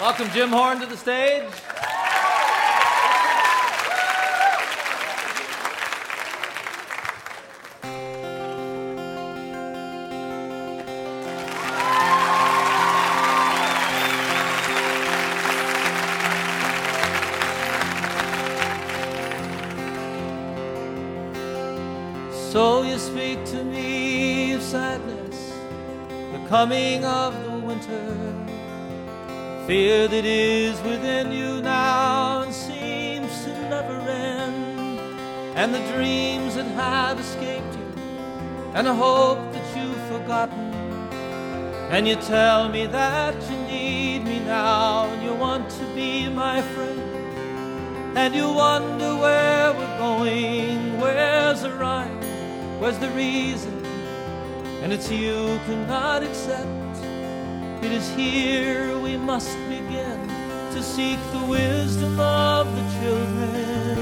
Welcome Jim Horn to the stage. So you speak to me of sadness, the coming of the winter, fear that is within you now and seems to never end, and the dreams that have escaped you, and a hope that you've forgotten. And you tell me that you need me now, and you want to be my friend, and you wonder where we're going, where's the rhyme, where's the reason, and it's you cannot accept. It is here we must begin to seek the wisdom of the children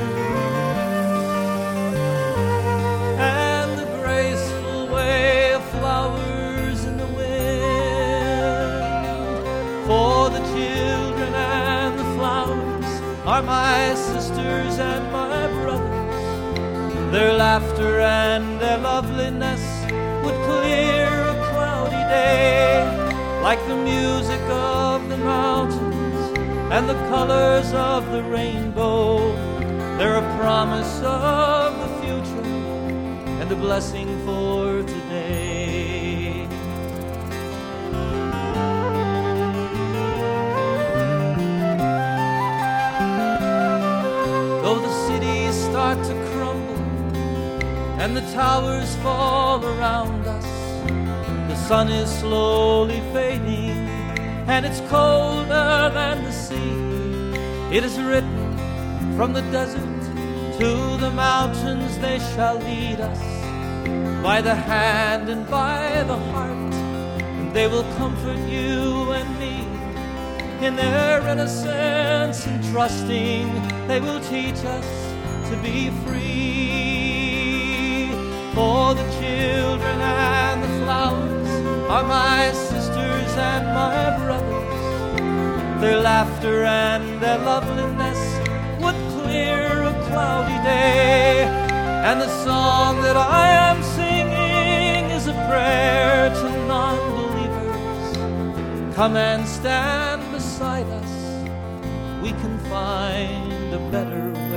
and the graceful way of flowers in the wind. For the children and the flowers are my sisters and my brothers. Their laughter and their loveliness would clear a cloudy day, like the music of the mountains and the colors of the rainbow. They're a promise of the future and a blessing for today. Though the cities start to crumble and the towers fall around us, the sun is slowly fading, and it's colder than the sea. It is written from the desert to the mountains, they shall lead us by the hand and by the heart, and they will comfort you and me. In their innocence and trusting, they will teach us to be free. For the children and the flowers are my sisters and my brothers. Their laughter and their loveliness would clear a cloudy day, and the song that I am singing is a prayer to non-believers. Come and stand beside us, we can find a better way.